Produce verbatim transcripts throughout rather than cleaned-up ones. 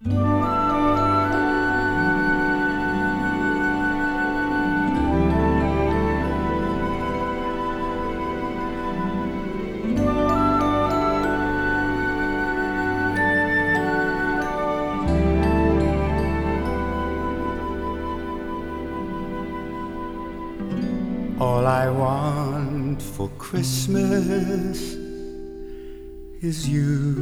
All I want for Christmas is you.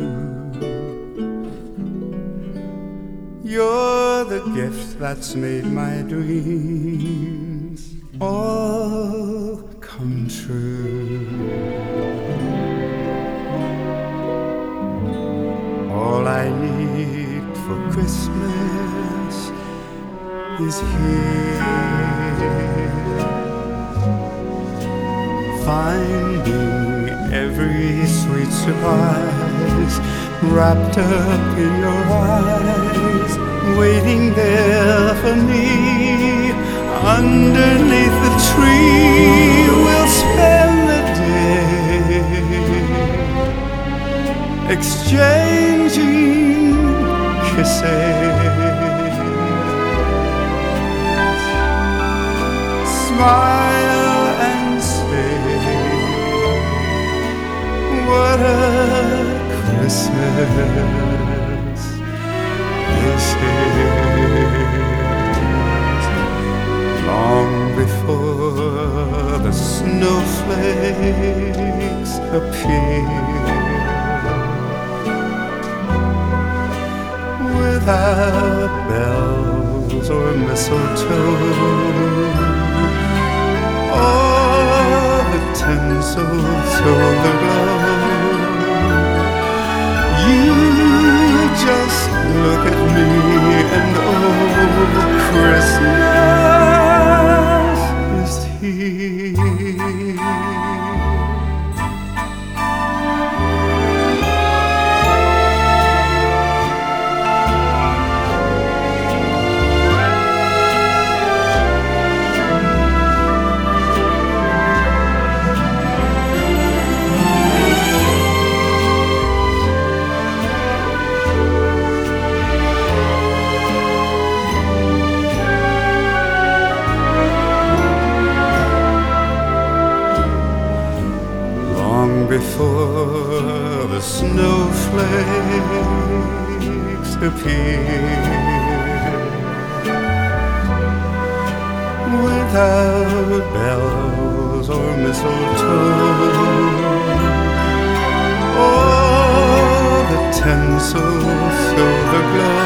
You're the gift that's made my dreams all come true. All I need for Christmas is here, finding every sweet surprise wrapped up in your eyes, waiting there for me underneath the tree. We'll spend the day exchanging kisses, smile and say, what a Christmas this is. Long before the snowflakes appear, without bells or mistletoe, all the tinsel till the glow, you just look at me and oh, Christmas is here. Before the snowflakes appear, without bells or mistletoe, all the tinsel silver glow,